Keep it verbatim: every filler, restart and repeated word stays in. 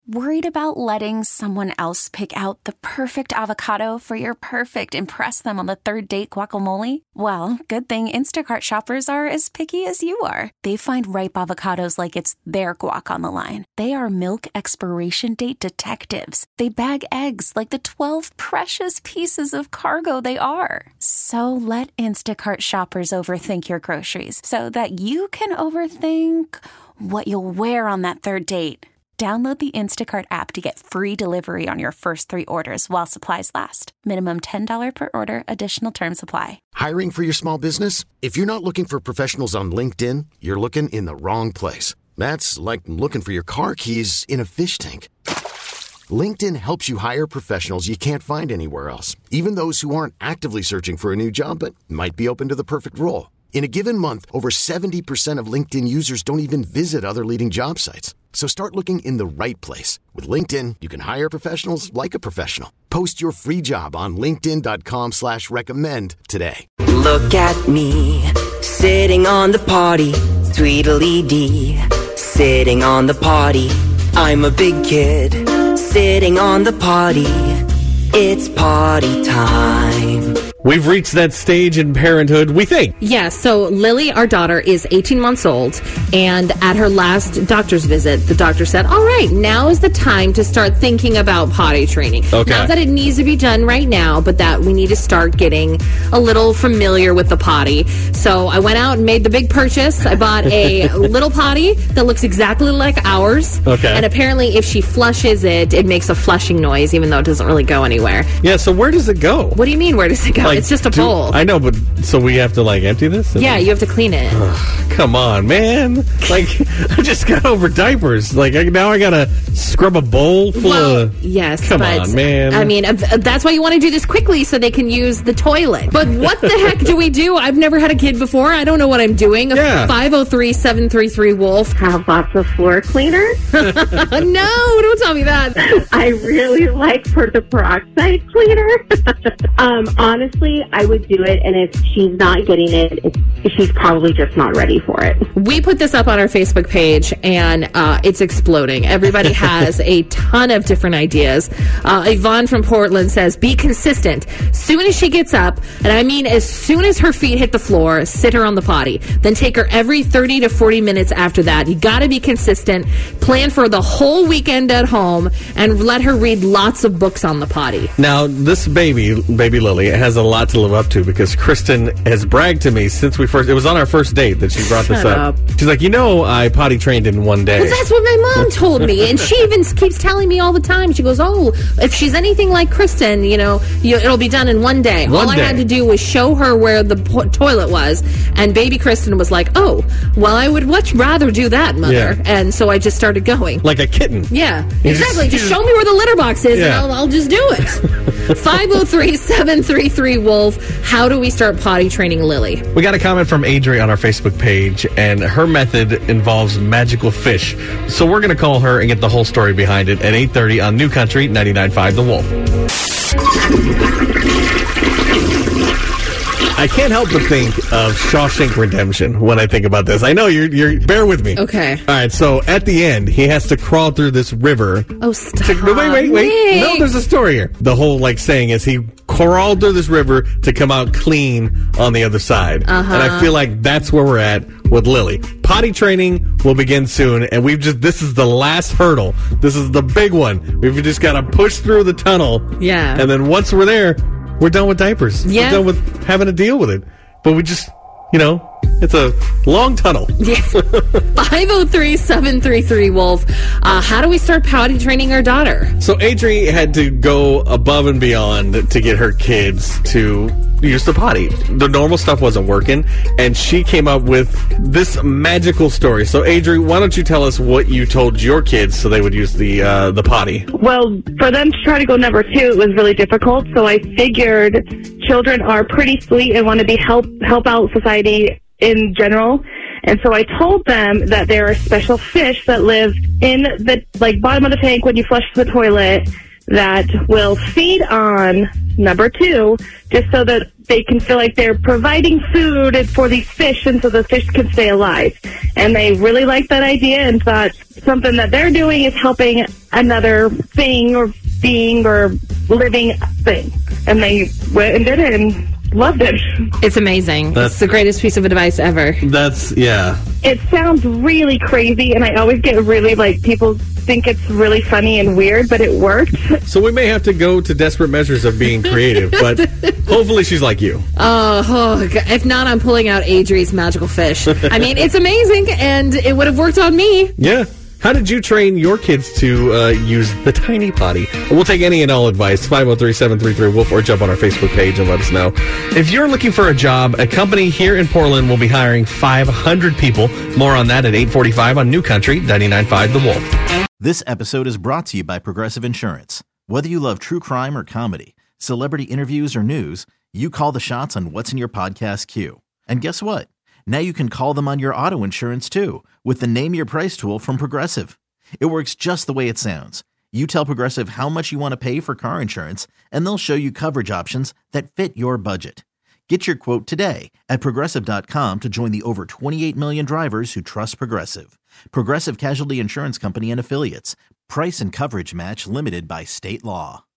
Worried about letting someone else pick out the perfect avocado for your perfect impress them on the third date guacamole? Well, good thing Instacart shoppers are as picky as you are. They find ripe avocados like it's their guac on the line. They are milk expiration date detectives. They bag eggs like the twelve precious pieces of cargo they are. So let Instacart shoppers overthink your groceries so that you can overthink what you'll wear on that third date. Download the Instacart app to get free delivery on your first three orders while supplies last. Minimum ten dollars per order. Additional terms apply. Hiring for your small business? If you're not looking for professionals on LinkedIn, you're looking in the wrong place. That's like looking for your car keys in a fish tank. LinkedIn helps you hire professionals you can't find anywhere else, even those who aren't actively searching for a new job but might be open to the perfect role. In a given month, over seventy percent of LinkedIn users don't even visit other leading job sites. So start looking in the right place. With LinkedIn, you can hire professionals like a professional. Post your free job on linkedin.com slash recommend today. Look at me, sitting on the potty, Tweedledee, sitting on the potty. I'm a big kid, sitting on the potty. It's potty time. We've reached that stage in parenthood, we think. Yes, yeah, so Lily, our daughter, is eighteen months old, and at her last doctor's visit, the doctor said, all right, now is the time to start thinking about potty training. Okay. Not that it needs to be done right now, but that we need to start getting a little familiar with the potty. So I went out and made the big purchase. I bought a little potty that looks exactly like ours. Okay. And apparently if she flushes it, it makes a flushing noise, even though it doesn't really go anywhere. Yeah, so where does it go? What do you mean, where does it go? Like, it's just a do, bowl. I know, but so we have to, like, empty this? Yeah, you have to clean it. Ugh, come on, man. Like, I just got over diapers. Like, I, now I got to scrub a bowl full well, of... Yes, Come but, on, man. I mean, uh, that's why you want to do this quickly so they can use the toilet. But what the heck do we do? I've never had a kid before. I don't know what I'm doing. Yeah. five oh three, seven three three, wolf. Have lots of floor cleaners. No, don't tell me that. I really like for the peroxide cleaner. um, honestly, I would do it, and if she's not getting it, it's, she's probably just not ready for it. We put this up on our Facebook page, and uh, it's exploding. Everybody has a ton of different ideas. Uh, Yvonne from Portland says, be consistent. Soon as she gets up, and I mean as soon as her feet hit the floor, sit her on the potty. Then take her every thirty to forty minutes after that. You got to be consistent. Plan for the whole weekend at home, and let her read lots of books on the potty. Now, this baby, baby Lily, has a lot to live up to because Kristen has bragged to me since we first, it was on our first date that she brought this Shut up. up. She's like, you know, I potty trained in one day. Well, that's what my mom told me, and she even keeps telling me all the time. She goes, oh, if she's anything like Kristen, you know, you, it'll be done in one day. One all day. I had to do was show her where the po- toilet was, and baby Kristen was like, oh, well, I would much rather do that, mother. Yeah. And so I just started going. Like a kitten. Yeah, You exactly. just- Just, show me where the litter box is, Yeah. and I'll, I'll just do it. five oh three, seven three three, wolf. How do we start potty training Lily? We got a comment from Adri on our Facebook page, and her method involves magical fish. So we're going to call her and get the whole story behind it at eight thirty on New Country ninety-nine point five The Wolf. I can't help but think of Shawshank Redemption when I think about this. I know you're, you're, bear with me. Okay. All right, so at the end, he has to crawl through this river. Oh, stop. To, no, wait, wait, wait. Nick. No, there's a story here. The whole, like, saying is he crawled through this river to come out clean on the other side. Uh-huh. And I feel like that's where we're at with Lily. Potty training will begin soon, and we've just, this is the last hurdle. This is the big one. We've just got to push through the tunnel. Yeah. And then once we're there, we're done with diapers. Yeah. We're done with having to deal with it. But we just, you know, it's a long tunnel. Yeah. five oh three, seven three three, wolf. Uh, how do we start potty training our daughter? So Adri had to go above and beyond to get her kids to use the potty. The normal stuff wasn't working, and she came up with this magical story. So Adri, why don't you tell us what you told your kids so they would use the uh, the potty? Well, for them to try to go number two, it was really difficult. So I figured children are pretty sweet and want to be help help out society in general. And so I told them that there are special fish that live in the like bottom of the tank when you flush the toilet that will feed on number two, just so that they can feel like they're providing food for these fish and so the fish can stay alive. And they really liked that idea and thought something that they're doing is helping another thing or being or living thing. And they went and did it and loved it. It's amazing. That's, it's the greatest piece of advice ever. That's, yeah. It sounds really crazy, and I always get really, like, people think it's really funny and weird, but it worked. So we may have to go to desperate measures of being creative, but hopefully she's like you. Uh, oh, God. If not, I'm pulling out Adri's magical fish. I mean, it's amazing, and it would have worked on me. Yeah. How did you train your kids to uh, use the tiny potty? We'll take any and all advice. five oh three, seven three three, wolf or jump on our Facebook page and let us know. If you're looking for a job, a company here in Portland will be hiring five hundred people. More on that at eight forty-five on New Country, ninety-nine point five The Wolf. This episode is brought to you by Progressive Insurance. Whether you love true crime or comedy, celebrity interviews or news, you call the shots on what's in your podcast queue. And guess what? Now you can call them on your auto insurance, too, with the Name Your Price tool from Progressive. It works just the way it sounds. You tell Progressive how much you want to pay for car insurance, and they'll show you coverage options that fit your budget. Get your quote today at Progressive dot com to join the over twenty-eight million drivers who trust Progressive. Progressive Casualty Insurance Company and Affiliates. Price and coverage match limited by state law.